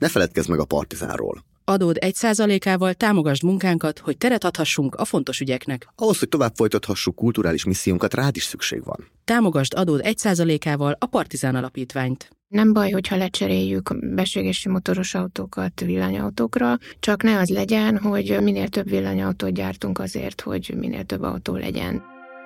Ne feledkezz meg a Partizánról. Adód 1%-ával támogasd munkánkat, hogy teret adhassunk a fontos ügyeknek. Ahhoz, hogy tovább folytathassuk kulturális missziónkat, rád is szükség van. Támogasd adód 1%-ával a Partizán Alapítványt. Nem baj, hogyha lecseréljük belső motoros autókat villanyautókra, csak ne az legyen, hogy minél több villanyautót gyártunk azért, hogy minél több autó legyen.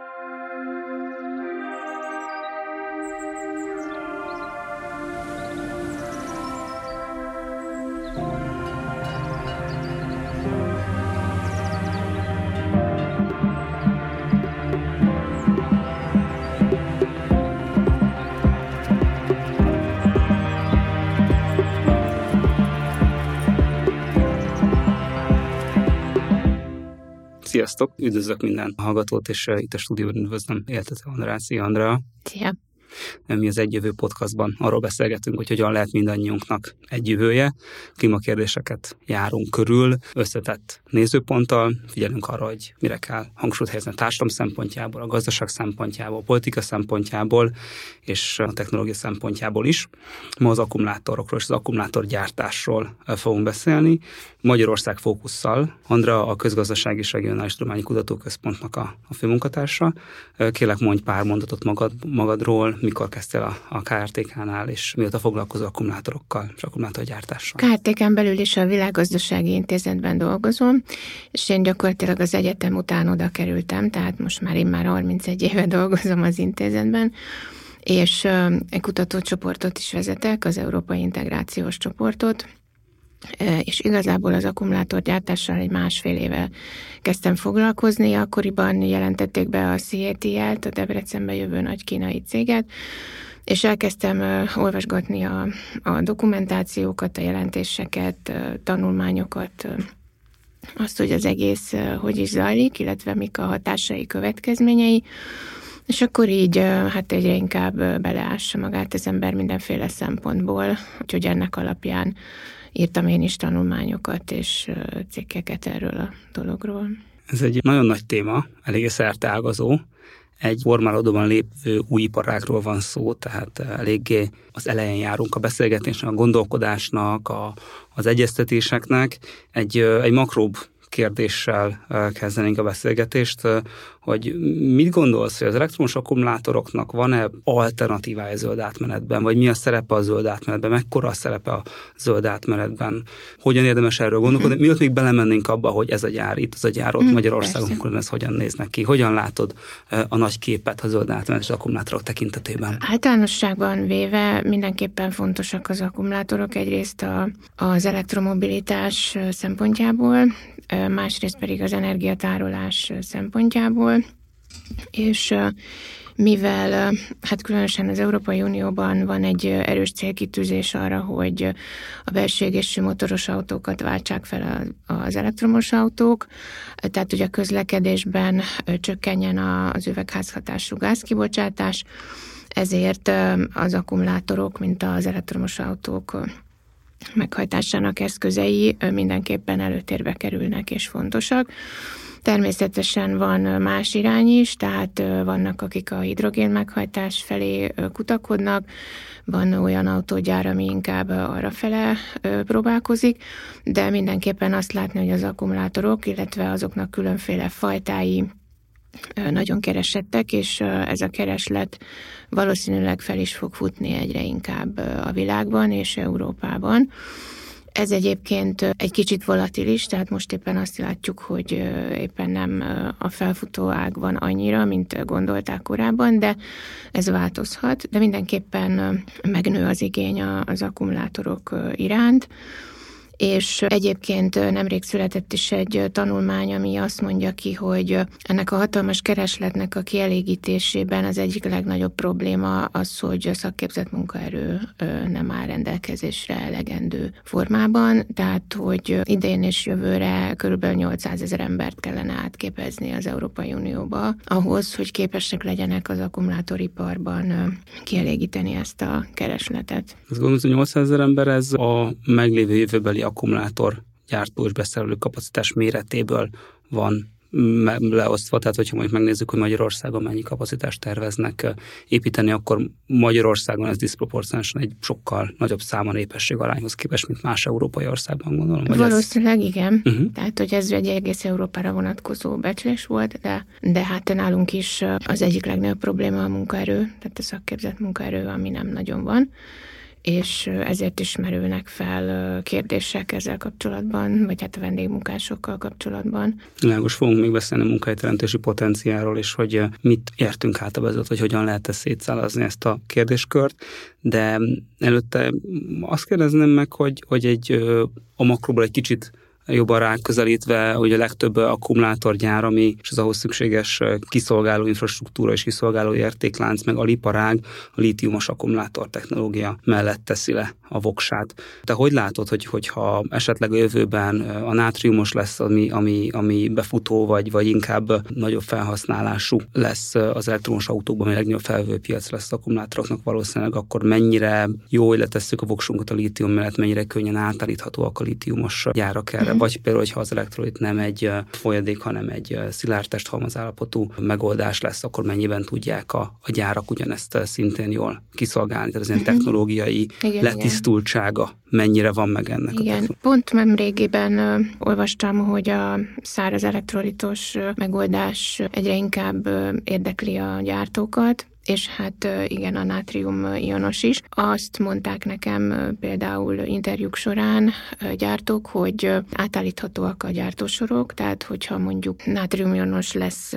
Sziasztok! Üdvözlök minden hallgatót, és itt a stúdióban üdvözlöm Éltető Andrát. Szia, Andrea! Szia! Mi az Egy Jövő podcastban arról beszélgetünk, hogy hogyan lehet mindannyiunknak egy jövője. Klímakérdéseket járunk körül, összetett nézőponttal, figyelünk arra, hogy mire kell hangsúlyt helyezni a társadalom szempontjából, a gazdaság szempontjából, a politika szempontjából, és a technológia szempontjából is. Ma az akkumulátorokról és az akkumulátorgyártásról fogunk beszélni. Magyarország fókusszal. Andrea a Közgazdasági és Regionális Tudományi Kutatóközpontnak a főmunkatársa. Kérlek, mondj pár mondatot magadról, mikor kezdtél a KRTK-nál, és mióta foglalkozol akkumulátorokkal és akkumulátorgyártással? KRTK-n belül is a Világgazdasági Intézetben dolgozom, és én gyakorlatilag az egyetem után oda kerültem, tehát most már 31 éve dolgozom az intézetben, és egy kutatócsoportot is vezetek, az Európai Integrációs Csoportot, és igazából az akkumulátorgyártással egy 1,5 éve kezdtem foglalkozni. Akkoriban jelentették be a CATL-t, a Debrecenbe jövő nagy kínai céget, és elkezdtem olvasgatni a dokumentációkat, a jelentéseket, tanulmányokat, azt, hogy az egész hogy is zajlik, illetve mik a hatásai, következményei, és akkor így hát egyre inkább beleássa magát az ember mindenféle szempontból, úgyhogy ennek alapján írtam én is tanulmányokat és cikkeket erről a dologról. Ez egy nagyon nagy téma, eléggé szerteágazó. Egy formálódóban lépő új iparágról van szó, tehát eléggé az elején járunk a beszélgetésnek, a gondolkodásnak, az egyeztetéseknek. Egy makróbb kérdéssel kezdenénk a beszélgetést, hogy mit gondolsz, hogy az elektromos akkumulátoroknak van-e alternatívája a zöld átmenetben, vagy mi a szerepe a zöld átmenetben, mekkora a szerepe a zöld átmenetben, hogyan érdemes erről gondolkodni, miatt még belemennénk abba, hogy ez a gyár itt, az a gyár ott Magyarországon, ez hogyan néznek ki, hogyan látod a nagy képet a zöld átmenet és az akkumulátorok tekintetében? Általánosságban véve mindenképpen fontosak az akkumulátorok, egyrészt az elektromobilitás szempontjából, másrészt pedig az energiatárolás szempontjából, és mivel hát különösen az Európai Unióban van egy erős célkitűzés arra, hogy a belső égésű motoros autókat váltsák fel az elektromos autók, tehát ugye a közlekedésben csökkenjen az üvegházhatású gázkibocsátás, ezért az akkumulátorok, mint az elektromos autók meghajtásának eszközei mindenképpen előtérbe kerülnek és fontosak. Természetesen van más irány is, tehát vannak, akik a hidrogén meghajtás felé kutakodnak, van olyan autógyár, ami inkább arrafele próbálkozik, de mindenképpen azt látni, hogy az akkumulátorok, illetve azoknak különféle fajtái nagyon keresettek, és ez a kereslet valószínűleg fel is fog futni egyre inkább a világban és Európában. Ez egyébként egy kicsit volatilis, tehát most éppen azt látjuk, hogy éppen nem a felfutó ág van annyira, mint gondolták korábban, de ez változhat, de mindenképpen megnő az igény az akkumulátorok iránt. És egyébként nemrég született is egy tanulmány, ami azt mondja ki, hogy ennek a hatalmas keresletnek a kielégítésében az egyik legnagyobb probléma az, hogy a szakképzett munkaerő nem áll rendelkezésre elegendő formában, tehát hogy idén és jövőre körülbelül 800 000 embert kellene átképezni az Európai Unióba ahhoz, hogy képesek legyenek az akkumulátoriparban kielégíteni ezt a keresletet. Azt gondolom, hogy 800 000 ember ez a meglévő jövőbeli akkumulátorgyártó és beszerelő kapacitás méretéből van leosztva, tehát hogyha mondjuk megnézzük, hogy Magyarországon mennyi kapacitást terveznek építeni, akkor Magyarországon ez diszproporcionálisan egy sokkal nagyobb száma népesség arányhoz képest, mint más európai országban, gondolom. Valószínűleg igen. Tehát, hogy ez egy egész Európára vonatkozó becslés volt, de hát nálunk is az egyik legnagyobb probléma a munkaerő, tehát a szakképzett munkaerő, ami nem nagyon van, és ezért is merülnek fel kérdések ezzel kapcsolatban, vagy hát a vendégmunkásokkal kapcsolatban. Világos, fogunk még beszélni a munkahelyteremtési potenciálról, és hogy mit értünk át a vezetőt, vagy hogyan lehet ezt szétszálazni ezt a kérdéskört, de előtte azt kérdezném meg, hogy a makróból egy kicsit jobban ráközelítve, hogy a legtöbb akkumulátorgyár, ami és az ahhoz szükséges kiszolgáló infrastruktúra és kiszolgáló értéklánc, meg a lítiumos akkumulátor technológia mellett teszi le a voksát. Te hogy látod, hogyha esetleg a jövőben a nátriumos lesz, ami befutó, vagy inkább nagyobb felhasználású lesz az elektromos autókban, ami legnagyobb felvevőpiac lesz az akkumulátoroknak valószínűleg, akkor mennyire jól letesszük a voksunkat a lítium mellett, mennyire könnyen átállíthatóak a lítiumos gyárak erre. Vagy például, hogyha az elektrolit nem egy folyadék, hanem egy szilárd testhalmaz állapotú megoldás lesz, akkor mennyiben tudják a gyárak ugyanezt szintén jól kiszolgálni. Tehát az ilyen technológiai letisztultsága mennyire van meg ennek? Igen, pont nemrégiben olvastam, hogy a száraz elektrolitos megoldás egyre inkább érdekli a gyártókat, és hát igen, a nátrium-ionos is. Azt mondták nekem például interjúk során gyártók, hogy átállíthatóak a gyártósorok, tehát hogyha mondjuk nátrium-ionos lesz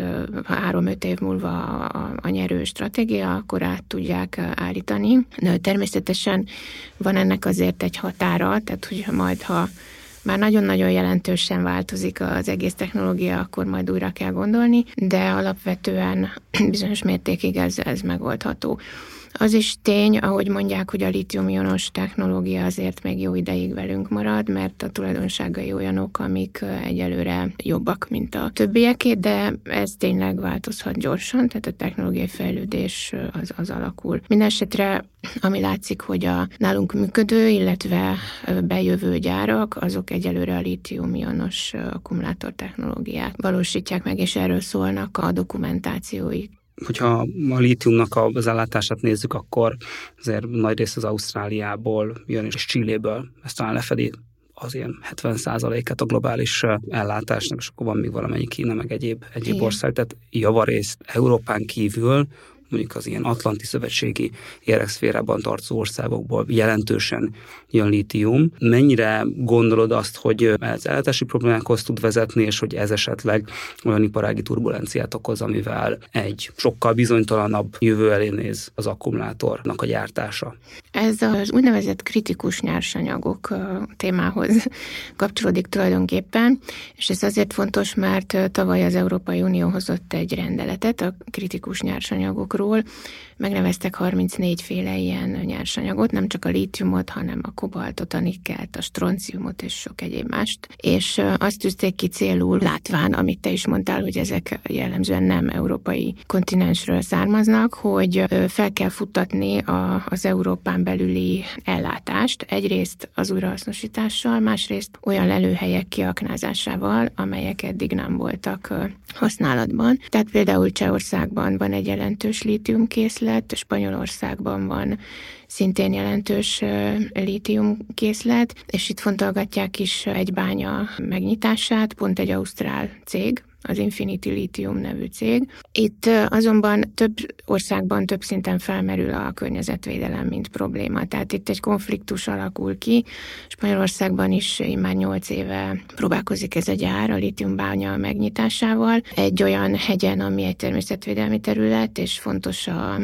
3-5 év múlva a nyerő stratégia, akkor át tudják állítani. De természetesen van ennek azért egy határa, tehát hogyha majd, ha már nagyon-nagyon jelentősen változik az egész technológia, akkor majd újra kell gondolni, de alapvetően bizonyos mértékig ez megoldható. Az is tény, ahogy mondják, hogy a lítium-ionos technológia azért még jó ideig velünk marad, mert a tulajdonságai olyanok, amik egyelőre jobbak, mint a többieké, de ez tényleg változhat gyorsan, tehát a technológiai fejlődés az alakul. Mindenesetre, ami látszik, hogy a nálunk működő, illetve bejövő gyárak, azok egyelőre a lítium-ionos akkumulátor technológiát valósítják meg, és erről szólnak a dokumentációik. Hogyha a lítiumnak az ellátását nézzük, akkor azért nagy rész az Ausztráliából jön, és Chiléből ezt talán lefedi az ilyen 70%-át a globális ellátásnak, és akkor van még valamennyi Kína, meg egyéb ország, tehát javarészt Európán kívül, mondjuk az ilyen atlanti szövetségi érdekszférában tartozó országokból jelentősen jön lítium. Mennyire gondolod azt, hogy ez ellátási problémákhoz tud vezetni, és hogy ez esetleg olyan iparági turbulenciát okoz, amivel egy sokkal bizonytalanabb jövő elé néz az akkumulátornak a gyártása? Ez az úgynevezett kritikus nyersanyagok témához kapcsolódik tulajdonképpen, és ez azért fontos, mert tavaly az Európai Unió hozott egy rendeletet a kritikus nyersanyagokról. Megneveztek 34 féle ilyen nyersanyagot, nem csak a lítiumot, hanem a kobaltot, a nikkelt, a stronciumot és sok egyéb mást. És azt tűzték ki célul, látván, amit te is mondtál, hogy ezek jellemzően nem európai kontinensről származnak, hogy fel kell futtatni az Európán belüli ellátást. Egyrészt az újrahasznosítással, másrészt olyan lelőhelyek kiaknázásával, amelyek eddig nem voltak használatban. Tehát például Csehországban van egy jelentős lítiumkészlet, Spanyolországban van szintén jelentős lítiumkészlet, és itt fontolgatják is egy bánya megnyitását, pont egy ausztrál cég, az Infinity Lithium nevű cég. Itt azonban több országban több szinten felmerül a környezetvédelem, mint probléma. Tehát itt egy konfliktus alakul ki. Spanyolországban is már 8 éve próbálkozik ez a gyár a lítiumbánya megnyitásával. Egy olyan hegyen, ami egy természetvédelmi terület, és fontos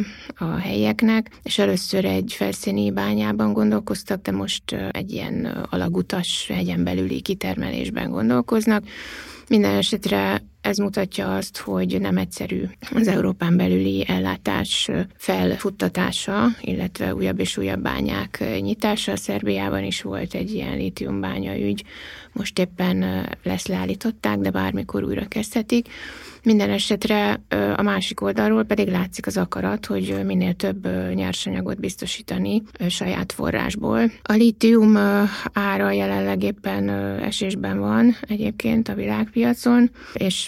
a helyieknek, és először egy felszíni bányában gondolkoztak, de most egy ilyen alagutas hegyen belüli kitermelésben gondolkoznak. Minden esetre ez mutatja azt, hogy nem egyszerű az Európán belüli ellátás felfuttatása, illetve újabb és újabb bányák nyitása. Szerbiában is volt egy ilyen lítiumbánya ügy, most éppen leállították, de bármikor újra kezdhetik. Minden esetre a másik oldalról pedig látszik az akarat, hogy minél több nyersanyagot biztosítani saját forrásból. A lítium ára jelenleg éppen esésben van egyébként a világpiacon, és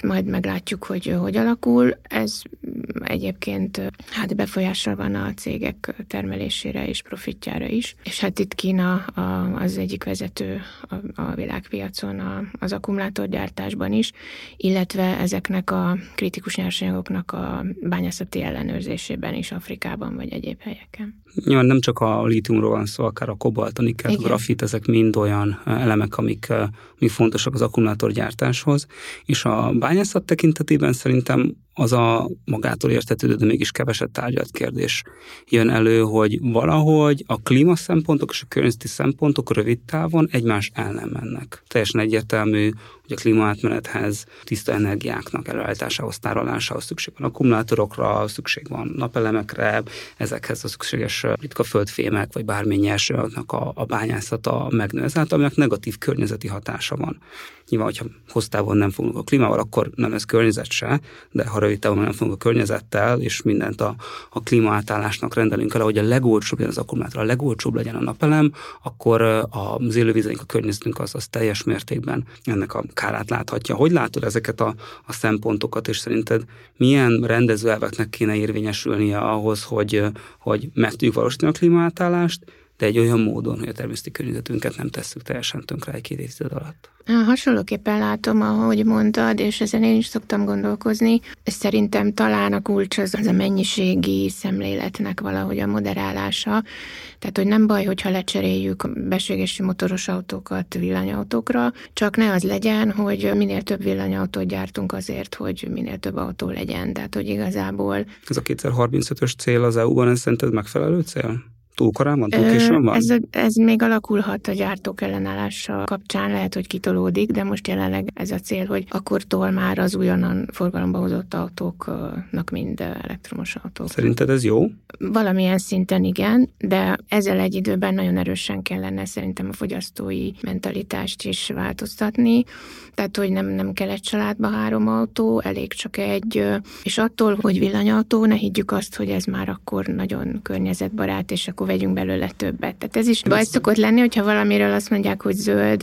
majd meglátjuk, hogy alakul. Ez egyébként befolyással van a cégek termelésére és profitjára is. És hát itt Kína az egyik vezető a világpiacon az akkumulátorgyártásban is, illetve ezeknek a kritikus nyersanyagoknak a bányászati ellenőrzésében is Afrikában vagy egyéb helyeken. Nyilván nem csak a lítiumról van szó, akár a kobalt, a nikkel, a grafit, ezek mind olyan elemek, amik fontosak az akkumulátorgyártáshoz, és a bányászat tekintetében szerintem az a magától értetődő, de mégis keveset tárgyalt kérdés jön elő, hogy valahogy a klímaszempontok és a környezeti szempontok rövid távon egymás el nem mennek. Teljesen egyértelmű, hogy a klímaátmenethez, tiszta energiáknak előállításához, tárolásához szükség van akkumulátorokra, szükség van napelemekre, ezekhez a szükséges ritka földfémek, vagy bármilyen nyersanyagoknak a bányászata megnő, ezáltal, aminek negatív környezeti hatása van. Nyilván, hogyha hosszú távon nem fogunk a klímával, akkor nem ez környezet se, de ha rövid távon nem fogunk a környezettel, és mindent a klímaátállásnak rendelünk el, hogy a legolcsóbb legyen az akkumulátor, a legolcsóbb legyen a napelem, akkor az élővizeink, a környezetünk az teljes mértékben ennek a kárát láthatja. Hogy látod ezeket a szempontokat, és szerinted milyen rendezőelveknek kéne érvényesülnie ahhoz, hogy meg tudjuk valósítani a klímaátállást, de egy olyan módon, hogy a természeti környezetünket nem tesszük teljesen tönkre egy-két évtized alatt? Hasonlóképpen látom, ahogy mondtad, és ezen én is szoktam gondolkozni. Szerintem talán a kulcs az a mennyiségi szemléletnek valahogy a moderálása. Tehát, hogy nem baj, hogyha lecseréljük a belső motoros autókat villanyautókra, csak ne az legyen, hogy minél több villanyautót gyártunk azért, hogy minél több autó legyen. Tehát, hogy igazából... Ez a 2035-ös cél az EU-ban, ez szerinted megfelelő cél? Túl korán van? Túl későn van? Ez még alakulhat a gyártók ellenállása kapcsán, lehet, hogy kitolódik, de most jelenleg ez a cél, hogy akkortól már az újonnan forgalomba hozott autóknak mind elektromos autók. Szerinted ez jó? Valamilyen szinten igen, de ezzel egy időben nagyon erősen kellene szerintem a fogyasztói mentalitást is változtatni. Tehát, hogy nem kell egy családba 3 autó, elég csak egy, és attól, hogy villanyautó, ne higgyük azt, hogy ez már akkor nagyon környezetbarát, és akkor vegyünk belőle többet. Tehát ez is baj szokott lenni, hogyha valamiről azt mondják, hogy zöld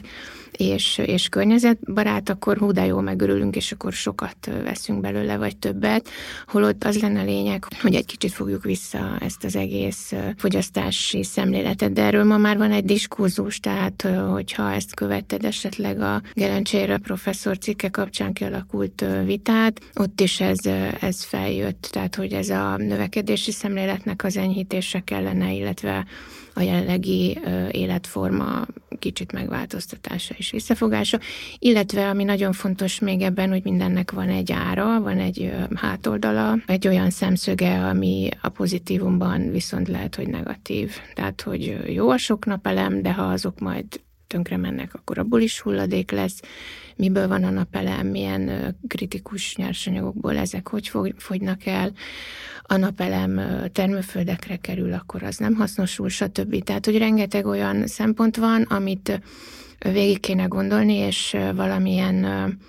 és környezetbarát, akkor hú, de jól megörülünk, és akkor sokat veszünk belőle, vagy többet. Holott az lenne a lényeg, hogy egy kicsit fogjuk vissza ezt az egész fogyasztási szemléletet, de erről ma már van egy diskurzus, tehát hogyha ezt követted esetleg a Gelencsér professzor cikke kapcsán kialakult vitát, ott is ez feljött, tehát hogy ez a növekedési szemléletnek az enyhítése kellene, illetve a jelenlegi életforma kicsit megváltoztatása és visszafogása, illetve ami nagyon fontos még ebben, hogy mindennek van egy ára, van egy hátoldala, egy olyan szemszöge, ami a pozitívumban viszont lehet, hogy negatív. Tehát, hogy jó a sok napelem, de ha azok majd tönkre mennek, akkor abból is hulladék lesz. Miből van a napelem, milyen kritikus nyersanyagokból ezek hogy fogynak el. A napelem termőföldekre kerül, akkor az nem hasznosul, stb. Tehát, hogy rengeteg olyan szempont van, amit végig kéne gondolni, és valamilyen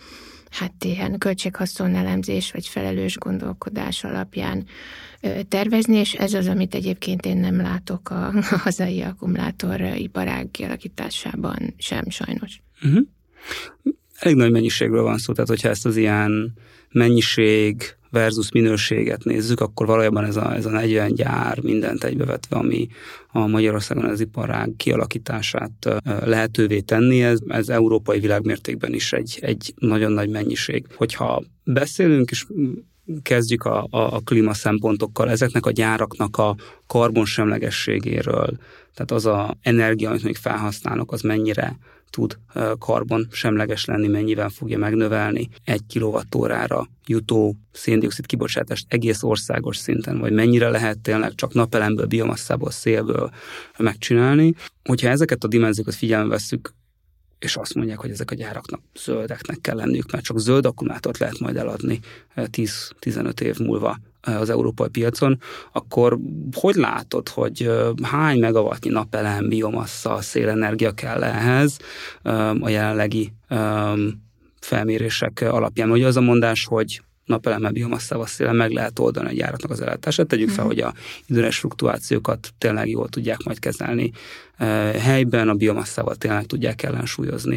ilyen költséghaszon elemzés, vagy felelős gondolkodás alapján tervezni, és ez az, amit egyébként én nem látok a hazai akkumulátoriparág kialakításában sem, sajnos. Uh-huh. Elég nagy mennyiségről van szó, tehát hogyha ezt az ilyen mennyiség versus minőséget nézzük, akkor valójában ez a 40 gyár mindent egybevetve, ami a Magyarországon az iparág kialakítását lehetővé tenni, ez európai világmértékben is egy nagyon nagy mennyiség. Hogyha beszélünk és kezdjük a klíma szempontokkal, ezeknek a gyáraknak a karbonsemlegességéről, tehát az a energia, amit még felhasználnak, az mennyire tud karbonsemleges lenni, mennyivel fogja megnövelni 1 kWh-ra jutó széndioxid kibocsátást egész országos szinten, vagy mennyire lehet tényleg csak napelemből, biomasszából, szélből megcsinálni. Hogyha ezeket a dimenziókat figyelembe vesszük, és azt mondják, hogy ezek a gyáraknak zöldeknek kell lenniük, mert csak zöld akkumulátort lehet majd eladni 10-15 év múlva az európai piacon, akkor hogy látod, hogy hány megawattnyi napelem, biomassa, szélenergia kell ehhez a jelenlegi felmérések alapján? Ugye az a mondás, hogy napelemmel, biomasszával, szélen meg lehet oldani a gyáraknak az ellátását. Tegyük fel, hogy a időres fluktuációkat tényleg jól tudják majd kezelni helyben, a biomasszával tényleg tudják ellensúlyozni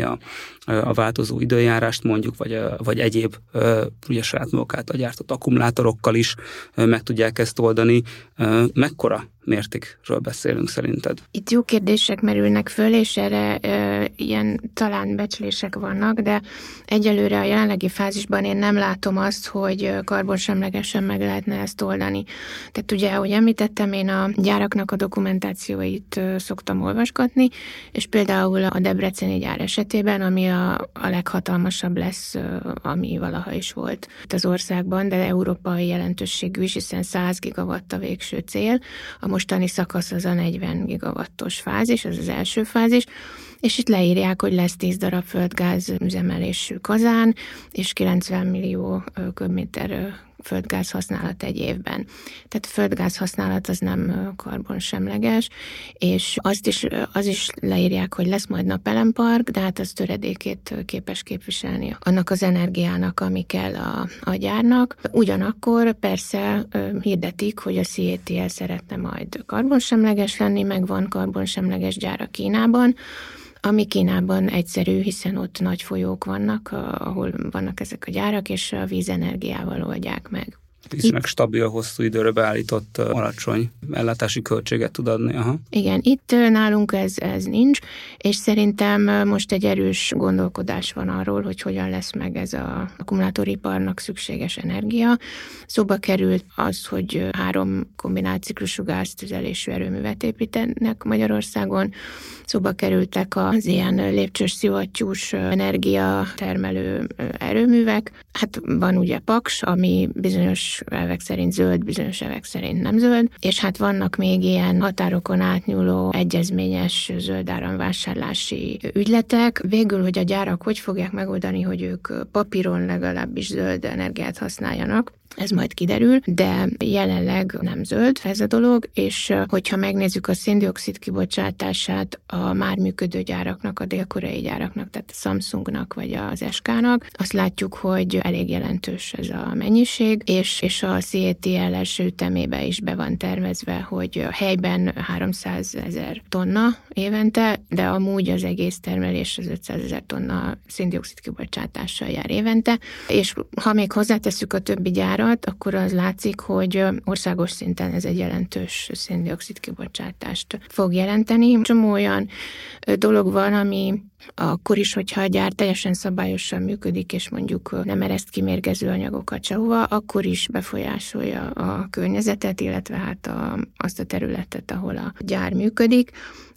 a változó időjárást mondjuk, vagy egyéb ugye saját maguk által gyártott akkumulátorokkal is meg tudják ezt oldani. Mekkora mértékről beszélünk szerinted? Itt jó kérdések merülnek föl, és erre ilyen talán becslések vannak, de egyelőre a jelenlegi fázisban én nem látom azt, hogy karbonsemlegesen meg lehetne ezt oldani. Tehát ugye, ahogy említettem, én a gyáraknak a dokumentációit szoktam olvasgatni, és például a debreceni gyár esetében, ami a leghatalmasabb lesz, ami valaha is volt az országban, de európai jelentőségű is, hiszen 100 gigawatt a végső cél. A mostani szakasz az a 40 gigawattos fázis, az az első fázis, és itt leírják, hogy lesz 10 darab földgáz üzemelésű kazán, és 90 millió köbméter földgáz használat egy évben. Tehát a földgáz használat az nem karbonsemleges, és az is leírják, hogy lesz majd napelempark, de hát az töredékét képes képviselni annak az energiának, ami kell a gyárnak. Ugyanakkor persze hirdetik, hogy a CATL szeretne majd karbonsemleges lenni, meg van karbonsemleges gyár a Kínában, ami Kínában egyszerű, hiszen ott nagy folyók vannak, ahol vannak ezek a gyárak, és a vízenergiával oldják meg. Viszonylag stabil, hosszú időre beállított, alacsony ellátási költséget tud adni. Aha. Igen, itt nálunk ez nincs, és szerintem most egy erős gondolkodás van arról, hogy hogyan lesz meg ez az akkumulátoriparnak szükséges energia. Szóba került az, hogy 3 kombinált ciklusú gáztüzelésű erőművet építenek Magyarországon, szóba kerültek az ilyen lépcsős szivattyús energiatermelő erőművek. Hát van ugye Paks, ami bizonyos elvek szerint zöld, bizonyos elvek szerint nem zöld, és hát vannak még ilyen határokon átnyúló egyezményes zöldáramvásárlási ügyletek. Végül, hogy a gyárak hogy fogják megoldani, hogy ők papíron legalábbis zöld energiát használjanak, ez majd kiderül, de jelenleg nem zöld ez a dolog, és hogyha megnézzük a szén-dioxid kibocsátását a már működő gyáraknak, a dél-koreai gyáraknak, tehát a Samsungnak vagy az SK-nak, azt látjuk, hogy elég jelentős ez a mennyiség, és a CATL első ütemébe is be van tervezve, hogy a helyben 300 000 tonna évente, de amúgy az egész termelés az 500 000 tonna szén-dioxid kibocsátással jár évente, és ha még hozzátesszük a többi gyárat, akkor az látszik, hogy országos szinten ez egy jelentős szén-dioxid kibocsátást fog jelenteni. Csomó olyan dolog van, ami akkor is, hogyha a gyár teljesen szabályosan működik, és mondjuk nem ereszt ki mérgező anyagokat sehova, akkor is befolyásolja a környezetet, illetve hát azt a területet, ahol a gyár működik.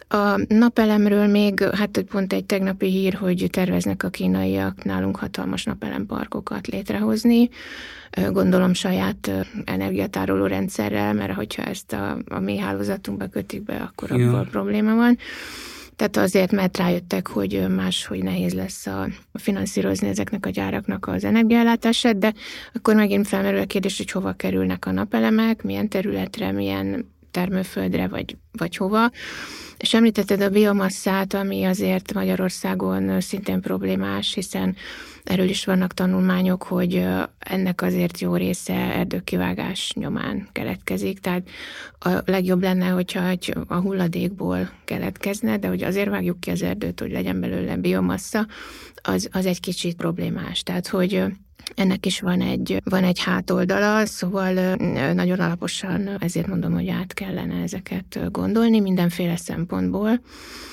A napelemről még, hát pont egy tegnapi hír, hogy terveznek a kínaiak nálunk hatalmas napelemparkokat létrehozni, gondolom saját energiatároló rendszerrel, mert hogyha ezt a mi hálózatunkba kötik be, akkor abból probléma van. Tehát azért, mert rájöttek, hogy máshogy nehéz lesz finanszírozni ezeknek a gyáraknak az energiaellátását, de akkor megint felmerül a kérdés, hogy hova kerülnek a napelemek, milyen területre, milyen termőföldre, vagy hova. És említetted a biomasszát, ami azért Magyarországon szintén problémás, hiszen erről is vannak tanulmányok, hogy ennek azért jó része erdőkivágás nyomán keletkezik, tehát a legjobb lenne, hogyha a hulladékból keletkezne, de hogy azért vágjuk ki az erdőt, hogy legyen belőle biomassa, az egy kicsit problémás. Tehát, hogy ennek is van egy hátoldala, szóval nagyon alaposan ezért mondom, hogy át kellene ezeket gondolni mindenféle szempontból.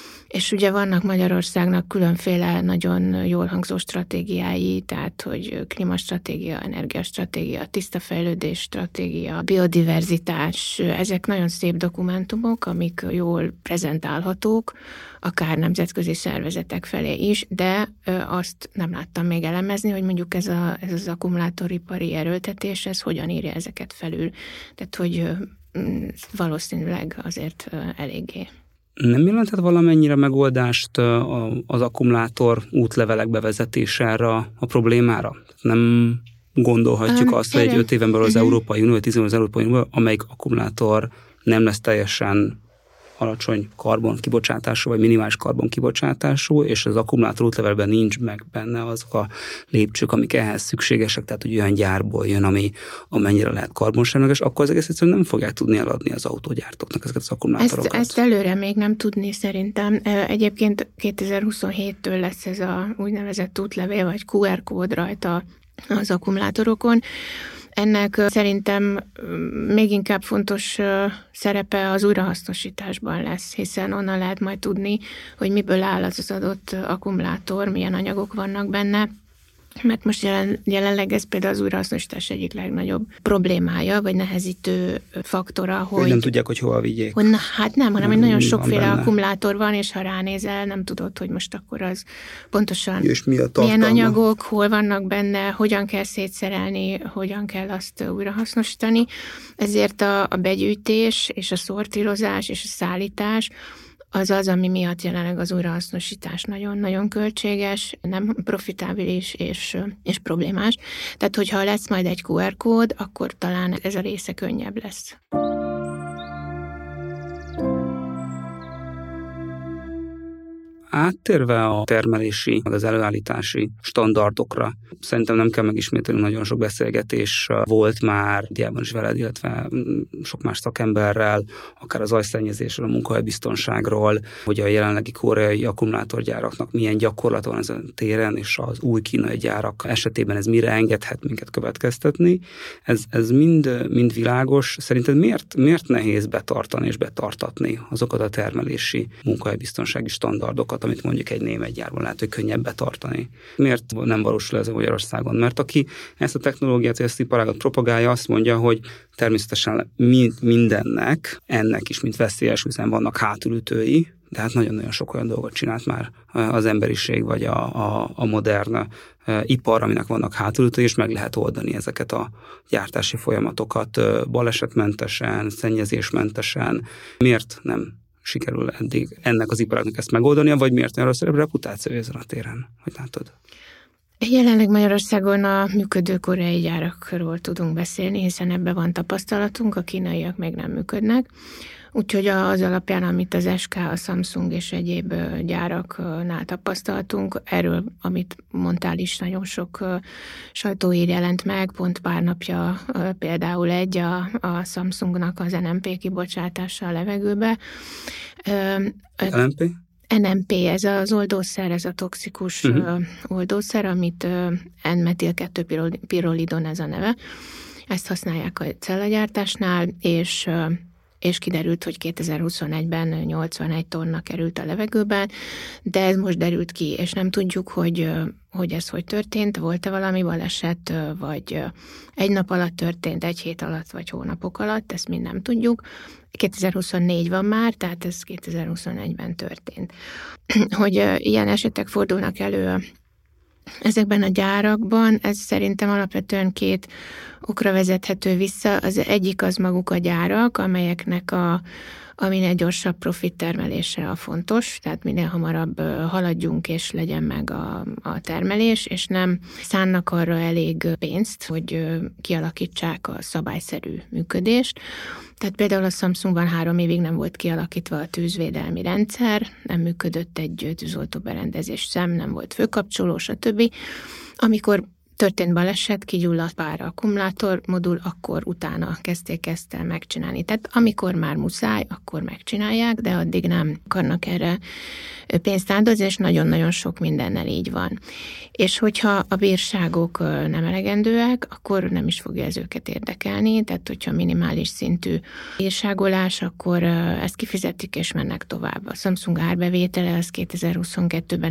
És ugye vannak Magyarországnak különféle nagyon jól hangzó stratégiái, tehát hogy klímastratégia, energiastratégia, tiszta fejlődés stratégia, biodiverzitás, ezek nagyon szép dokumentumok, amik jól prezentálhatók, akár nemzetközi szervezetek felé is, de azt nem láttam még elemezni, hogy mondjuk ez az akkumulátoripari erőltetés, ez hogyan írja ezeket felül. Tehát, hogy valószínűleg azért eléggé. Nem jelentett valamennyire megoldást az akkumulátor útlevelek bevezetése erre a problémára? Nem gondolhatjuk azt, hogy egy 5 éven belül az Európai Unió, 10 éven az Európai Unió, amelyik akkumulátor nem lesz teljesen alacsony karbonkibocsátású, vagy minimális karbonkibocsátású, és az akkumulátor útlevelben nincs meg benne azok a lépcsők, amik ehhez szükségesek, tehát hogy olyan gyárból jön, ami amennyire lehet karbonsemleges, akkor az egész egyszerűen nem fogják tudni eladni az autógyártóknak ezeket az akkumulátorokat. Ezt előre még nem tudni szerintem. Egyébként 2027-től lesz ez a úgynevezett útlevél, vagy QR kód rajta az akkumulátorokon. Ennek szerintem még inkább fontos szerepe az újrahasznosításban lesz, hiszen onnan lehet majd tudni, hogy miből áll az adott akkumulátor, milyen anyagok vannak benne, mert most jelenleg ez például az újrahasznosítás egyik legnagyobb problémája, vagy nehezítő faktora, hogy nem tudják, hogy hova vigyék. Hát nem, hanem hogy nagyon sokféle akkumulátor van, és ha ránézel, nem tudod, hogy most akkor az pontosan milyen anyagok, hol vannak benne, hogyan kell szétszerelni, hogyan kell azt újrahasznosítani. Ezért a begyűjtés, és a szortírozás, és a szállítás az, ami miatt jelenleg az újrahasznosítás nagyon-nagyon költséges, nem profitábilis és problémás. Tehát, hogyha lesz majd egy QR kód, akkor talán ez a része könnyebb lesz. Áttérve a termelési, az előállítási standardokra, szerintem nem kell megismételni, nagyon sok beszélgetés volt már diában is veled, illetve sok más szakemberrel, akár az zajszennyezésről, a munkahelybiztonságról, hogy a jelenlegi koreai akkumulátorgyáraknak milyen gyakorlat van ezen a téren, és az új kínai gyárak esetében ez mire engedhet minket következtetni. Ez mind világos. Szerinted miért nehéz betartani és betartatni azokat a termelési munkahelybiztonsági standardokat, amit mondjuk egy német gyárban lehet, hogy könnyebb betartani? Miért nem valósul ez Magyarországon? Mert aki ezt a technológiát, ezt a iparágat propagálja, azt mondja, hogy természetesen mindennek, ennek is, mint veszélyes üzem vannak hátulütői, de hát nagyon-nagyon sok olyan dolgot csinált már az emberiség, vagy a modern ipar, aminek vannak hátulütői, és meg lehet oldani ezeket a gyártási folyamatokat balesetmentesen, szennyezésmentesen. Miért nem sikerül eddig ennek az iparágnak ezt megoldania, vagy miért olyan rossz reputáció ezen a téren? Hogy látod? Jelenleg Magyarországon a működő koreai gyárakról tudunk beszélni, hiszen ebben van tapasztalatunk, a kínaiak még nem működnek. Úgyhogy az alapján, amit az SK, a Samsung és egyéb gyáraknál tapasztaltunk, erről, amit mondtál is, nagyon sok sajtóhír jelent meg, pont pár napja például a Samsungnak az NMP kibocsátása a levegőbe. NMP? NMP, ez az oldószer, ez a toxikus oldószer, amit N-metil-2-pirolidon ez a neve. Ezt használják a cellagyártásnál, és kiderült, hogy 2021-ben 81 tonna került a levegőben, de ez most derült ki, és nem tudjuk, hogy ez hogy történt, volt-e valami baleset, vagy egy nap alatt történt, egy hét alatt, vagy hónapok alatt, ezt mind nem tudjuk. 2024 van már, tehát ez 2021-ben történt. Hogy ilyen esetek fordulnak elő ezekben a gyárakban, ez szerintem alapvetően két okra vezethető vissza. Az egyik az maguk a gyárak, amelyeknek a minél gyorsabb profit termelése a fontos, tehát minél hamarabb haladjunk és legyen meg a termelés, és nem szánnak arra elég pénzt, hogy kialakítsák a szabályszerű működést. Tehát például a Samsungban 3 évig nem volt kialakítva a tűzvédelmi rendszer, nem működött egy tűzoltóberendezés sem, nem volt főkapcsoló, stb. Amikor történt baleset, kigyulladt pár akkumulátormodul, akkor utána kezdték ezt el megcsinálni. Tehát amikor már muszáj, akkor megcsinálják, de addig nem akarnak erre pénzt áldozni, és nagyon-nagyon sok mindennel így van. És hogyha a bírságok nem elegendőek, akkor nem is fogja ez őket érdekelni, tehát hogyha minimális szintű bírságolás, akkor ezt kifizetik és mennek tovább. A Samsung árbevétele az 2022-ben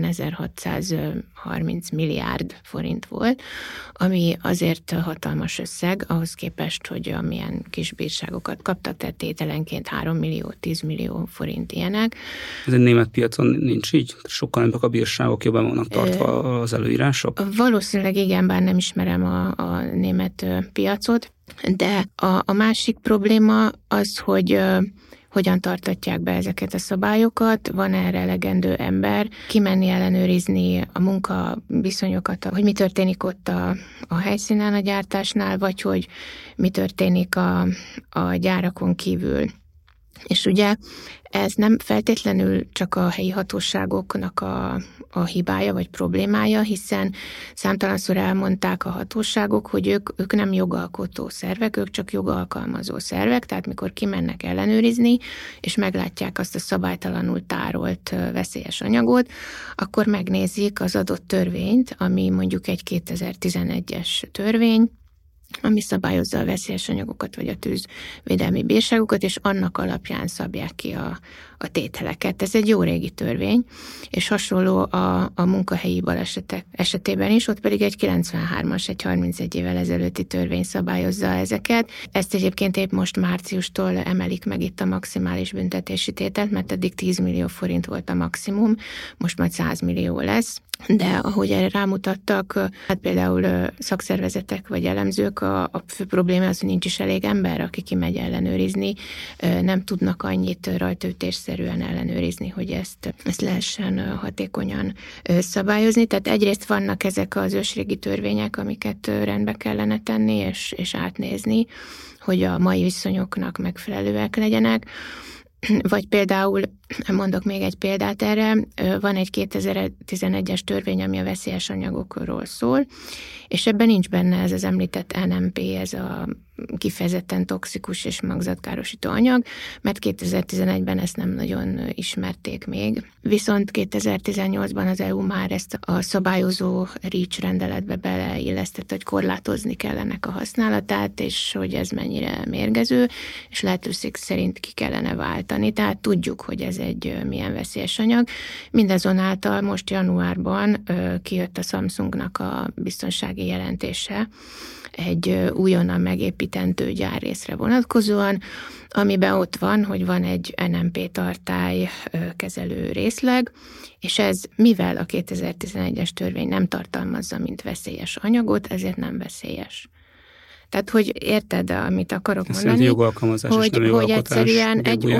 1630 milliárd forint volt, ami azért hatalmas összeg, ahhoz képest, hogy amilyen kis bírságokat kaptak, tehát tételenként 3 millió, 10 millió forint ilyenek. Ez egy német piacon nincs így? Sokkal nagyobbak a bírságok, jobban vannak tartva az előírások? Valószínűleg igen, bár nem ismerem a német piacot, de a másik probléma az, hogy hogyan tartatják be ezeket a szabályokat, van erre elegendő ember, kimenni ellenőrizni a munkaviszonyokat, hogy mi történik ott a helyszínen a gyártásnál, vagy hogy mi történik a gyárakon kívül. És ugye ez nem feltétlenül csak a helyi hatóságoknak a hibája vagy problémája, hiszen számtalanszor elmondták a hatóságok, hogy ők nem jogalkotó szervek, ők csak jogalkalmazó szervek, tehát mikor kimennek ellenőrizni, és meglátják azt a szabálytalanul tárolt veszélyes anyagot, akkor megnézik az adott törvényt, ami mondjuk egy 2011-es törvény, ami szabályozza a veszélyes anyagokat, vagy a tűzvédelmi bírságokat, és annak alapján szabják ki a tételeket. Ez egy jó régi törvény, és hasonló a munkahelyi balesetek esetében is, ott pedig egy 93-as, egy 31 évvel ezelőtti törvény szabályozza ezeket. Ezt egyébként épp most márciustól emelik meg itt a maximális büntetési tételt, mert eddig 10 millió forint volt a maximum, most majd 100 millió lesz. De ahogy erre rámutattak, hát például szakszervezetek vagy elemzők, a fő probléma az, hogy nincs is elég ember, aki kimegy ellenőrizni, nem tudnak annyit rajtaütésszerűen ellenőrizni, hogy ezt lehessen hatékonyan szabályozni. Tehát egyrészt vannak ezek az ősrégi törvények, amiket rendbe kellene tenni és átnézni, hogy a mai viszonyoknak megfelelőek legyenek. Vagy például, mondok még egy példát erre, van egy 2011-es törvény, ami a veszélyes anyagokról szól, és ebben nincs benne ez az említett NMP, ez a kifejezetten toxikus és magzatkárosító anyag, mert 2011-ben ezt nem nagyon ismerték még. Viszont 2018-ban az EU már ezt a szabályozó REACH rendeletbe beleillesztett, hogy korlátozni kell ennek a használatát, és hogy ez mennyire mérgező, és lehetőség szerint ki kellene váltani. Tehát tudjuk, hogy ez egy milyen veszélyes anyag. Mindazonáltal most januárban kijött a Samsungnak a biztonsági jelentése, egy újonnan megépítendő gyárrészre vonatkozóan, amiben ott van, hogy van egy NMP tartály kezelő részleg, és ez, mivel a 2011-es törvény nem tartalmazza, mint veszélyes anyagot, ezért nem veszélyes. Tehát, hogy érted, amit akarok mondani, hogy egyszerűen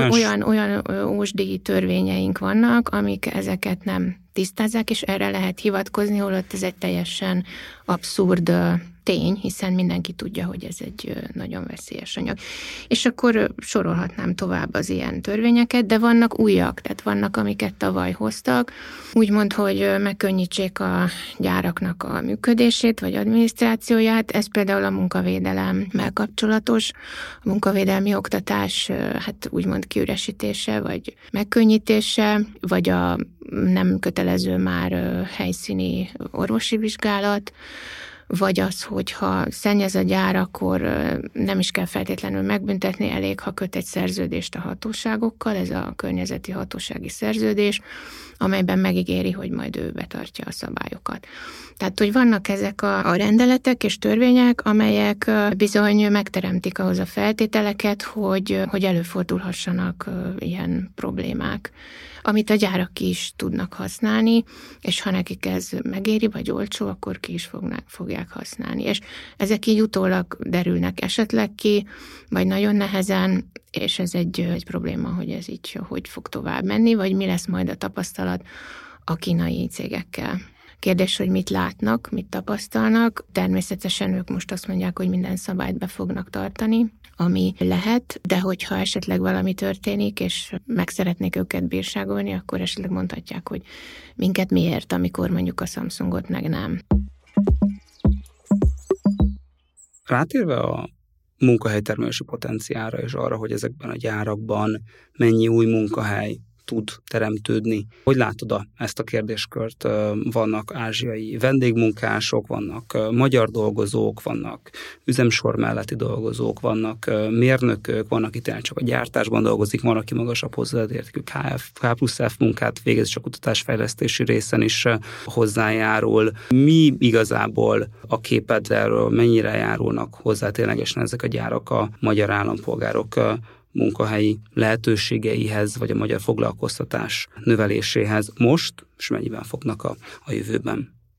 olyan ósdi törvényeink vannak, amik ezeket nem tisztázzák, és erre lehet hivatkozni, holott ez egy teljesen abszurd tény, hiszen mindenki tudja, hogy ez egy nagyon veszélyes anyag. És akkor sorolhatnám tovább az ilyen törvényeket, de vannak újak, tehát vannak, amiket tavaly hoztak, úgymond, hogy megkönnyítsék a gyáraknak a működését, vagy adminisztrációját, ez például a munkavédelemmel kapcsolatos, a munkavédelmi oktatás, hát úgymond kiüresítése, vagy megkönnyítése, vagy a nem kötelező már helyszíni orvosi vizsgálat, vagy az, hogyha szennyez a gyár, akkor nem is kell feltétlenül megbüntetni, elég, ha köt egy szerződést a hatóságokkal, ez a környezeti hatósági szerződés, amelyben megígéri, hogy majd ő betartja a szabályokat. Tehát, hogy vannak ezek a rendeletek és törvények, amelyek bizony megteremtik ahhoz a feltételeket, hogy előfordulhassanak ilyen problémák, amit a gyárak ki is tudnak használni, és ha nekik ez megéri, vagy olcsó, akkor ki is fogják használni. És ezek így utólag derülnek esetleg ki, vagy nagyon nehezen, és ez egy probléma, hogy ez így hogy fog tovább menni, vagy mi lesz majd a tapasztalat a kínai cégekkel. Kérdés, hogy mit látnak, mit tapasztalnak. Természetesen ők most azt mondják, hogy minden szabályt be fognak tartani, ami lehet, de hogyha esetleg valami történik, és meg szeretnék őket bírságolni, akkor esetleg mondhatják, hogy minket miért, amikor mondjuk a Samsungot meg nem. Rátérve a munkahelytermelési potenciálra, és arra, hogy ezekben a gyárakban mennyi új munkahely tud teremtődni. Hogy látod ezt a kérdéskört? Vannak ázsiai vendégmunkások, vannak magyar dolgozók, vannak üzemsor melletti dolgozók, vannak mérnökök, van, aki tényleg csak a gyártásban dolgozik, van, aki magasabb hozzáadértékű K+F munkát végez, és a kutatásfejlesztési részen is hozzájárul. Mi igazából a képed erről, mennyire járulnak hozzá ténylegesen ezek a gyárak a magyar állampolgárok munkahelyi lehetőségeihez, vagy a magyar foglalkoztatás növeléséhez most, és mennyiben fognak a jövőben?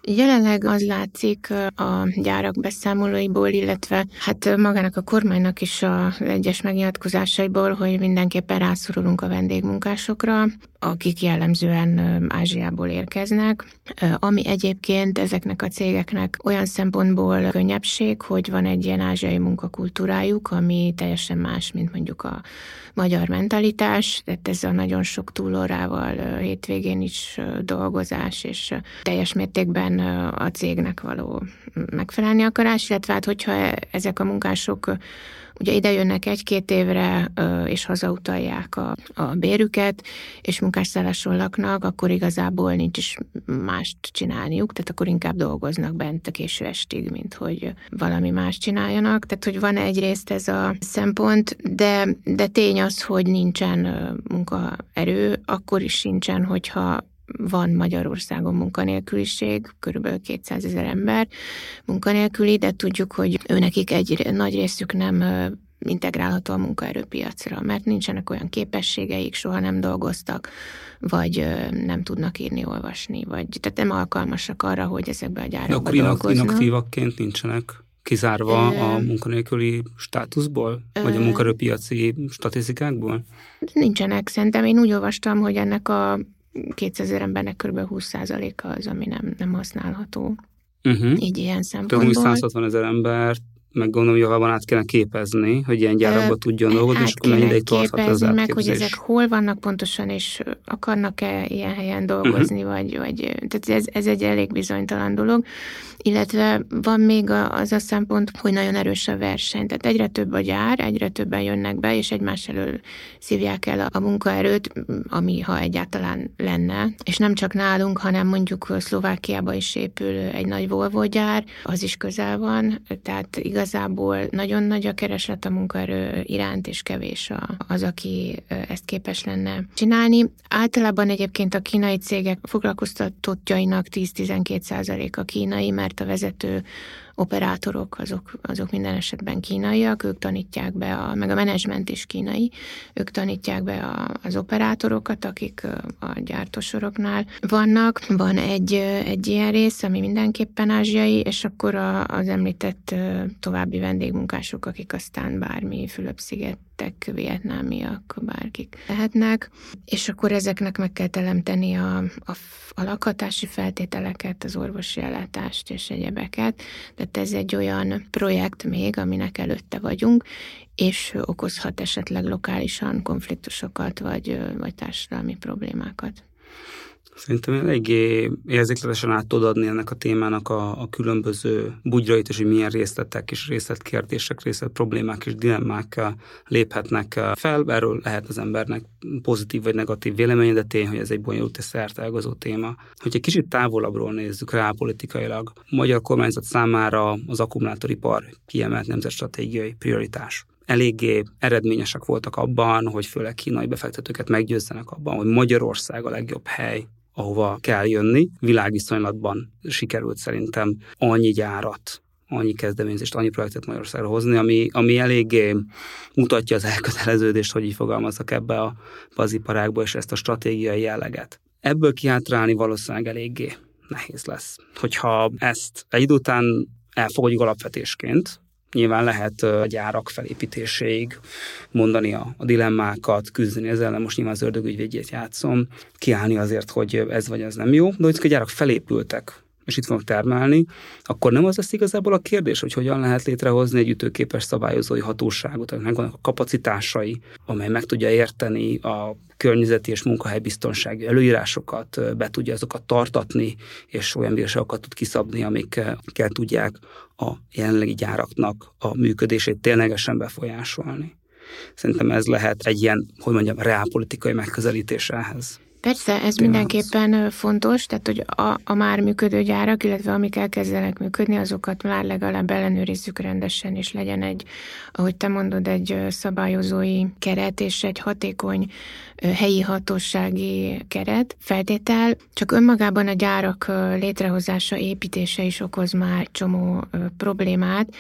Jelenleg az látszik a gyárak beszámolóiból, illetve hát magának a kormánynak is az egyes megnyilatkozásaiból, hogy mindenképpen rászorulunk a vendégmunkásokra, akik jellemzően Ázsiából érkeznek, ami egyébként ezeknek a cégeknek olyan szempontból könnyebbség, hogy van egy ilyen ázsiai munkakultúrájuk, ami teljesen más, mint mondjuk a magyar mentalitás, tehát ez a nagyon sok túlórával, hétvégén is dolgozás, és teljes mértékben a cégnek való megfelelni akarás, illetve hát hogyha ezek a munkások ugye ide jönnek 1-2 évre, és hazautalják a bérüket, és munkásszálláson laknak, akkor igazából nincs is mást csinálniuk, tehát akkor inkább dolgoznak bent a késő estig, mint hogy valami más csináljanak. Tehát, hogy van egyrészt ez a szempont, de tény az, hogy nincsen munkaerő, akkor is sincsen, hogyha van Magyarországon munkanélküliség, körülbelül 200 000 ember munkanélküli, de tudjuk, hogy őnekik egy nagy részük nem integrálható a munkaerőpiacra, mert nincsenek olyan képességeik, soha nem dolgoztak, vagy nem tudnak írni, olvasni, vagy tehát nem alkalmasak arra, hogy ezekbe a gyárakba dolgoznak. Inaktívakként nincsenek kizárva a munkanélküli státuszból, vagy a munkaerőpiaci statisztikákból? Nincsenek, szerintem én úgy olvastam, hogy ennek a 200 000 embernek kb. 20%-a az, ami nem használható. Így ilyen szempontból. Tehát 160 000 embert, meg gondolom, hogy javában át kellene képezni, hogy ilyen gyárakban tudjon dolgozni, és akkor mennyi ideig tarthat az átképzés. Meg, hogy ezek hol vannak pontosan, és akarnak-e ilyen helyen dolgozni, vagy tehát ez egy elég bizonytalan dolog. Illetve van még az a szempont, hogy nagyon erős a verseny. Tehát egyre több a gyár, egyre többen jönnek be, és egymás elől szívják el a munkaerőt, ami ha egyáltalán lenne. És nem csak nálunk, hanem mondjuk Szlovákiában is épül egy nagy Volvo gyár, az is közel van, tehát igazából nagyon nagy a kereslet a munkaerő iránt, és kevés az, aki ezt képes lenne csinálni. Általában egyébként a kínai cégek foglalkoztatottjainak 10-12% a kínai, mert a vezető operátorok, azok minden esetben kínaiak, ők tanítják be, meg a menedzsment is kínai, ők tanítják be az operátorokat, akik a gyártósoroknál vannak. Van egy ilyen rész, ami mindenképpen ázsiai, és akkor az említett további vendégmunkások, akik aztán bármi Fülöp-szigetek, vietnámiak, bárkik lehetnek, és akkor ezeknek meg kell teremteni a lakhatási feltételeket, az orvosi ellátást és egyebeket. Tehát ez egy olyan projekt még, aminek előtte vagyunk, és okozhat esetleg lokálisan konfliktusokat, vagy társadalmi problémákat. Szerintem eléggé érzékletesen át tud adni ennek a témának a különböző bugyrait, és hogy milyen részletek és részletkérdések, részletproblémák és dilemmák léphetnek fel. Erről lehet az embernek pozitív vagy negatív véleménye, de tény, hogy ez egy bonyolult és szerteágazó téma. Hogyha kicsit távolabbról nézzük rá politikailag, a magyar kormányzat számára az akkumulátoripar kiemelt nemzetstratégiai prioritás. Eléggé eredményesek voltak abban, hogy főleg kínai befektetőket meggyőzzenek abban, hogy Magyarország a legjobb hely, ahova kell jönni. Világviszonylatban sikerült szerintem annyi gyárat, annyi kezdeményezést, annyi projektet Magyarországra hozni, ami eléggé mutatja az elköteleződést, hogy így fogalmazzak ebbe az iparágba, és ezt a stratégiai jelleget. Ebből kihátrálni valószínűleg eléggé nehéz lesz. Hogyha ezt egy idő után elfogadjuk alapvetésként, nyilván lehet a gyárak felépítéséig mondani a dilemmákat, küzdeni ezzel ellen, most nyilván az ördögügyvédjét játszom, kiállni azért, hogy ez vagy ez nem jó, de hogy a gyárak felépültek, és itt fognak termelni, akkor nem az lesz igazából a kérdés, hogy hogyan lehet létrehozni egy ütőképes szabályozói hatóságot, aminek megvannak a kapacitásai, amely meg tudja érteni a környezeti és munkahelybiztonsági előírásokat, be tudja azokat tartatni, és olyan bírságokat tud kiszabni, amikkel tudják a jelenlegi gyáraknak a működését ténylegesen befolyásolni. Szerintem ez lehet egy ilyen, hogy mondjam, reálpolitikai megközelítés ehhez. Persze, ez mindenképpen fontos, tehát hogy a már működő gyárak, illetve amik elkezdenek működni, azokat már legalább ellenőrizzük rendesen, és legyen egy, ahogy te mondod, egy szabályozói keret, és egy hatékony helyi hatósági keret feltétel. Csak önmagában a gyárak létrehozása, építése is okoz már csomó problémát.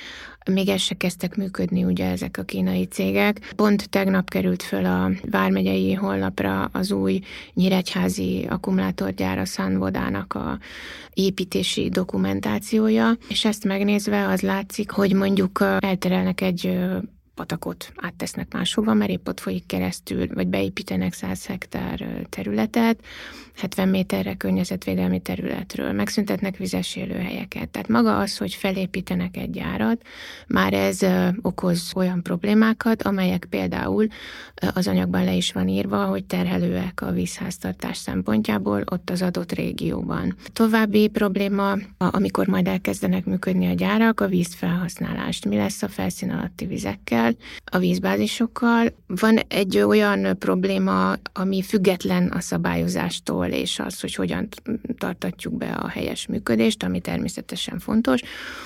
még el se kezdtek működni ugye ezek a kínai cégek. Pont tegnap került föl a vármegyei honlapra az új nyíregyházi akkumulátorgyár, a Sunwodának a építési dokumentációja, és ezt megnézve az látszik, hogy mondjuk elterelnek egy patakot, áttesznek máshova, mert épp ott folyik keresztül, vagy beépítenek 100 hektár területet, 70 méterre környezetvédelmi területről, megszüntetnek vizes élőhelyeket. Tehát maga az, hogy felépítenek egy gyárat, már ez okoz olyan problémákat, amelyek például az anyagban le is van írva, hogy terhelőek a vízháztartás szempontjából ott az adott régióban. További probléma, amikor majd elkezdenek működni a gyárak, a vízfelhasználást. Mi lesz a felszín alatti vizekkel, a vízbázisokkal? Van egy olyan probléma, ami független a szabályozástól, és az, hogy hogyan tartatjuk be a helyes működést, ami természetesen fontos,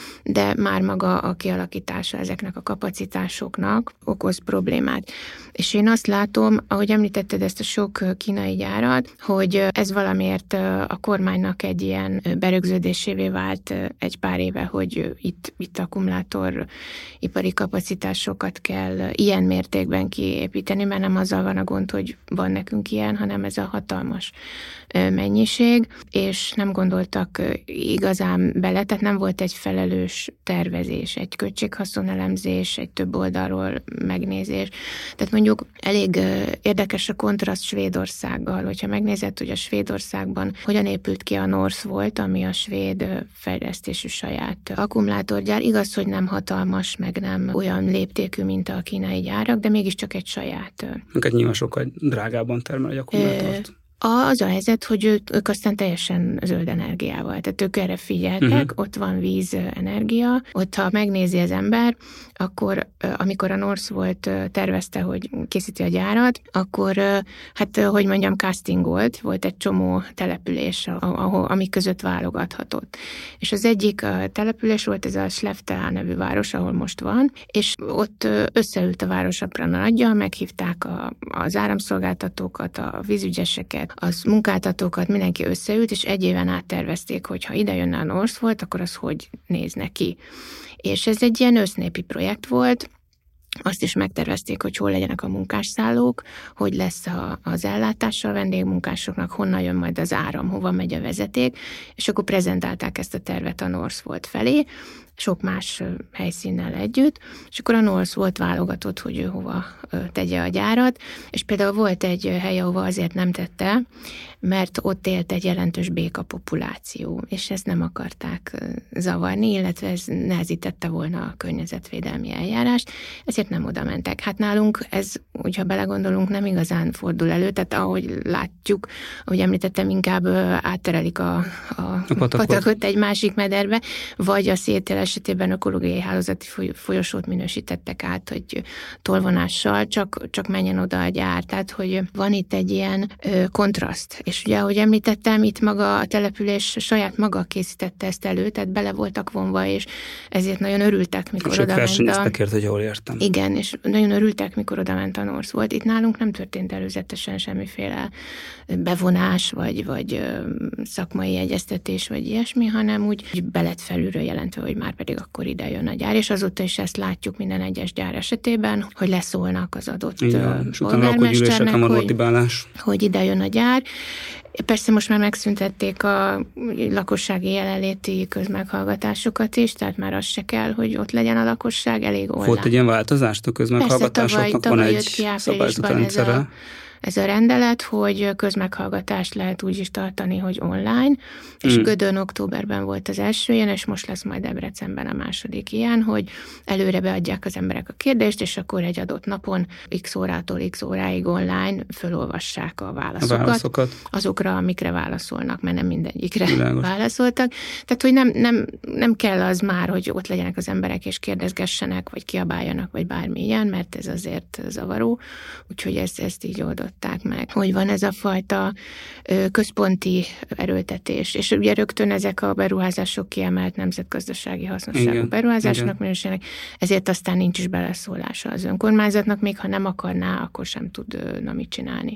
de már maga a kialakítása ezeknek a kapacitásoknak okoz problémát. És én azt látom, ahogy említetted ezt a sok kínai gyárat, hogy ez valamiért a kormánynak egy ilyen berögződésévé vált egy pár éve, hogy itt akkumulátoripari kapacitásokat kell ilyen mértékben kiépíteni, mert nem azzal van a gond, hogy van nekünk ilyen, hanem ez a hatalmas mennyiség, és nem gondoltak igazán bele, tehát nem volt egy felelős tervezés, egy költséghaszonelemzés, egy több oldalról megnézés. Tehát mondjuk elég érdekes a kontraszt Svédországgal, hogyha megnézed, hogy a Svédországban hogyan épült ki a Northvolt, ami a svéd fejlesztésű saját akkumulátorgyár. Igaz, hogy nem hatalmas, meg nem olyan léptékű, mint a kínai gyárak, de mégiscsak egy saját. Őket nyilván sokkal drágában termel egy akkumulátort. Az a helyzet, hogy ők aztán teljesen zöld energiával, tehát ők erre figyeltek, ott van vízenergia, ott ha megnézi az ember, akkor amikor a Northvolt tervezte, hogy készíti a gyárat, akkor hát, hogy mondjam, castingolt, volt egy csomó település, amik között válogathatott. És az egyik település volt ez a Skellefteå nevű város, ahol most van, és ott összeült a város aprán nagyjal, meghívták az áramszolgáltatókat, a vízügyeseket, az munkáltatókat, mindenki összeült, és egy éven át tervezték, hogy ha ide jönne a Northvolt, akkor az hogy néz neki. És ez egy ilyen össznépi projekt volt, azt is megtervezték, hogy hol legyenek a munkásszállók, hogy lesz az ellátása a vendégmunkásoknak, honnan jön majd az áram, hova megy a vezeték, és akkor prezentálták ezt a tervet a Northvolt felé, sok más helyszínnel együtt, és akkor a Northvolt válogatott, hogy ő hova tegye a gyárat, és például volt egy hely, ahova azért nem tette, mert ott élt egy jelentős béka populáció, és ezt nem akarták zavarni, illetve ez nehezítette volna a környezetvédelmi eljárást, ezért nem oda mentek. Hát nálunk ez, hogyha belegondolunk, nem igazán fordul elő, tehát ahogy látjuk, ahogy említettem, inkább átterelik a patakot egy másik mederbe, vagy a szétél esetében ökológiai hálózati folyosót minősítettek át, hogy tolvonással csak menjen oda a gyár. Tehát, hogy van itt egy ilyen kontraszt. És ugye, ahogy említettem, itt maga a település saját maga készítette ezt elő, tehát bele voltak vonva, és ezért nagyon örültek, mikor oda ment versenyeztek ért, hogy jól értem. Igen, és nagyon örültek, mikor oda ment a Northvolt. Itt nálunk nem történt előzetesen semmiféle bevonás, vagy szakmai egyeztetés, vagy ilyesmi, hanem úgy be lett felülről jelentve, hogy már pedig akkor ide jön a gyár, és azóta is ezt látjuk minden egyes gyár esetében, hogy leszólnak az adott polgármesternek, hogy ide jön a gyár. Persze most már megszüntették a lakossági jelenléti közmeghallgatásokat is, tehát már az se kell, hogy ott legyen a lakosság, elég online. Volt egy ilyen változást a közmeghallgatásoknak? Persze, tavaly jött ki áprilisban ez a rendelet, hogy közmeghallgatást lehet úgy is tartani, hogy online, és Gödön októberben volt az első ilyen, és most lesz majd Debrecenben a második ilyen, hogy előre beadják az emberek a kérdést, és akkor egy adott napon x órától x óráig online fölolvassák a válaszokat. Azokra, amikre válaszolnak, mert nem mindegyikre válaszoltak. Tehát, hogy nem kell az már, hogy ott legyenek az emberek, és kérdezgessenek, vagy kiabáljanak, vagy bármi ilyen, mert ez azért zavaró, úgyhogy ezt így oldották meg, hogy van ez a fajta központi erőltetés. És ugye rögtön ezek a beruházások kiemelt nemzetgazdasági hasznosságú beruházásnak minősülnek, ezért aztán nincs is beleszólása az önkormányzatnak, még ha nem akarná, akkor sem tudna mit csinálni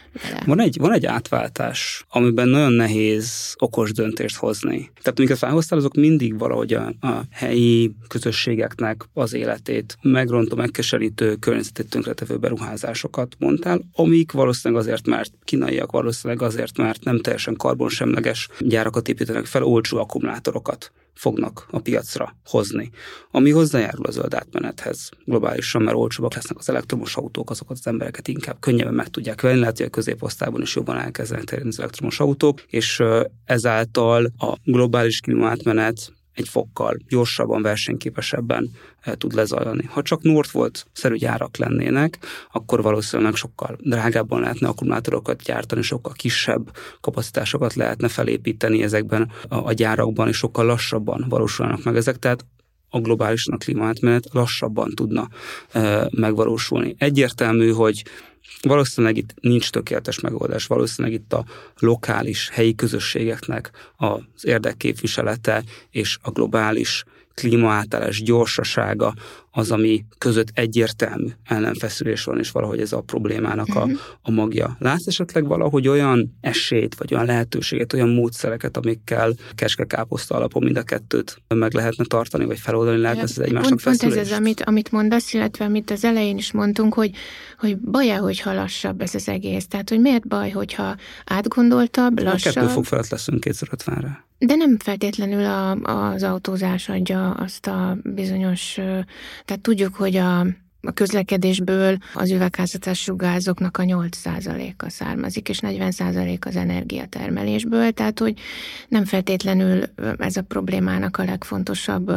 vele. Van egy átváltás, amiben nagyon nehéz okos döntést hozni. Tehát amiket felhoztál, azok mindig valahogy a helyi közösségeknek az életét megrontó, megkeserítő, környezetét tönkretevő beruházásokat mondtál, amik valószínűleg azért, mert kínaiak, valószínűleg azért, mert nem teljesen karbonsemleges gyárakat építenek fel, olcsó akkumulátorokat fognak a piacra hozni, ami hozzájárul a zöld átmenethez globálisan, mert olcsóbbak lesznek az elektromos autók, azokat az embereket inkább könnyebben meg tudják venni, lehet, hogy a középosztályban is jobban elkezdenek terjedni az elektromos autók, és ezáltal a globális klímaátmenet egy fokkal gyorsabban, versenyképesebben tud lezajlani. Ha csak Northvolt-szerű gyárak lennének, akkor valószínűleg sokkal drágábban lehetne akkumulátorokat gyártani, sokkal kisebb kapacitásokat lehetne felépíteni ezekben a gyárakban, és sokkal lassabban valósulnak meg ezek. Tehát a globálisan a klímaátmenet lassabban tudna megvalósulni. Egyértelmű, hogy valószínűleg itt nincs tökéletes megoldás, valószínűleg itt a lokális, helyi közösségeknek az érdekképviselete és a globális klímaátállás gyorsasága az, ami között egyértelmű ellenfeszülés van, és valahogy ez a problémának a magja. Látsz esetleg valahogy olyan esélyt, vagy olyan lehetőséget, olyan módszereket, amikkel kecske-káposzta alapon mind a kettőt meg lehetne tartani, vagy feloldani lehetne ez egymásnak feszülést? Pont ez az, amit mondasz, illetve amit az elején is mondtunk, hogy baj-e, hogyha lassabb ez az egész. Tehát, hogy miért baj, hogyha átgondoltabb, lassabb. 2 fok felett leszünk 2050-re. De nem feltétlenül az autózás adja azt a bizonyos, tehát tudjuk, hogy a közlekedésből az üvegházhatású gázoknak a 8%-a származik, és 40% az energiatermelésből, tehát hogy nem feltétlenül ez a problémának a legfontosabb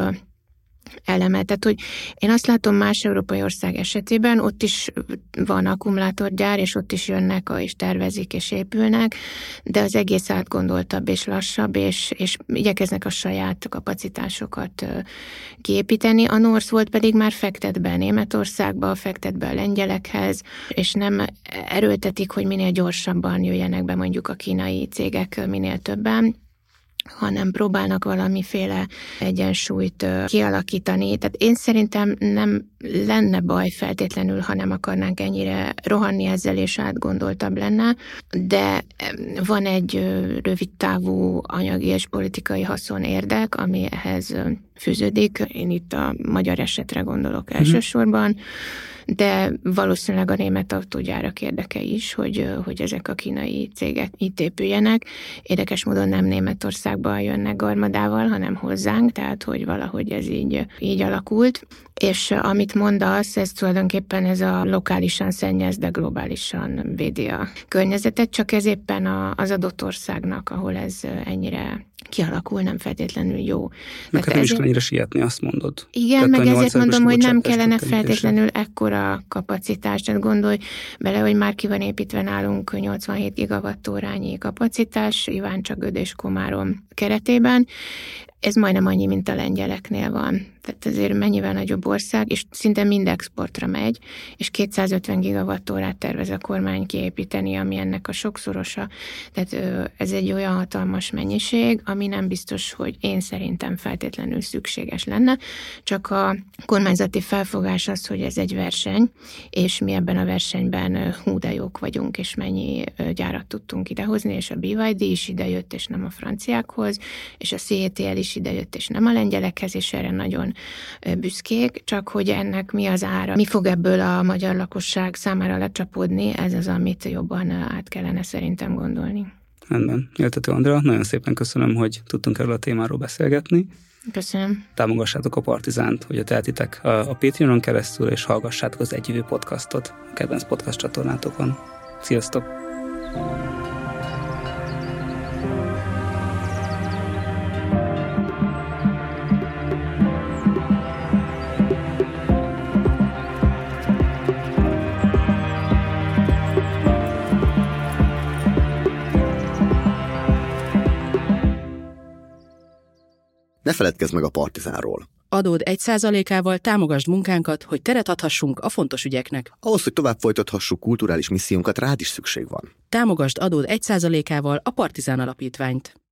eleme. Tehát, hogy én azt látom más európai ország esetében, ott is van akkumulátorgyár, és ott is jönnek, és tervezik, és épülnek, de az egész átgondoltabb és lassabb, és igyekeznek a saját kapacitásokat kiépíteni. A Northvolt pedig már fektet be Németországba, fektet be a lengyelekhez, és nem erőltetik, hogy minél gyorsabban jöjjenek be mondjuk a kínai cégek minél többen, hanem próbálnak valamiféle egyensúlyt kialakítani. Tehát én szerintem nem lenne baj feltétlenül, ha nem akarnánk ennyire rohanni ezzel, és átgondoltabb lenne, de van egy rövidtávú anyagi és politikai haszonérdek, ami ehhez fűződik. Én itt a magyar esetre gondolok elsősorban, de valószínűleg a német autógyárak érdeke is, hogy ezek a kínai cégek itt épüljenek. Érdekes módon nem Németországba jönnek garmadával, hanem hozzánk, tehát hogy valahogy ez így alakult. És amit mondasz, ez tulajdonképpen ez a lokálisan szennyez, de globálisan védi a környezetet, csak ez éppen az adott országnak, ahol ez ennyire kialakul, nem feltétlenül jó. Meg hát nem is kell ennyire sietni, azt mondod. Igen, meg ezért mondom, hogy nem kellene feltétlenül ekkora kapacitást. Tehát gondolj bele, hogy már ki van építve nálunk 87 gigawattórányi kapacitás, Iváncsa-Göd és Komárom keretében. Ez majdnem annyi, mint a lengyeleknél van. Tehát ezért mennyivel nagyobb ország, és szinte mind exportra megy, és 250 gigawattórát tervez a kormány kiépíteni, ami ennek a sokszorosa. Tehát ez egy olyan hatalmas mennyiség, ami nem biztos, hogy én szerintem feltétlenül szükséges lenne, csak a kormányzati felfogás az, hogy ez egy verseny, és mi ebben a versenyben de jók vagyunk, és mennyi gyárat tudtunk idehozni, és a BYD is idejött, és nem a franciákhoz, és a CATL is idejött, és nem a lengyelekhez, és erre nagyon büszkék, csak hogy ennek mi az ára, mi fog ebből a magyar lakosság számára lecsapódni, ez az, amit jobban át kellene szerintem gondolni. Rendben. Éltető Andrea, nagyon szépen köszönöm, hogy tudtunk erről a témáról beszélgetni. Köszönöm. Támogassátok a Partizánt, hogy tehetitek a Patreonon keresztül, és hallgassátok az Együvő podcastot a kedvenc podcast csatornátokon. Sziasztok! Ne feledkezz meg a Partizánról. Adód 1%-ával támogasd munkánkat, hogy teret adhassunk a fontos ügyeknek. Ahhoz, hogy tovább folytathassuk kulturális missziónkat, rád is szükség van. Támogasd adód 1%-ával a Partizán Alapítványt.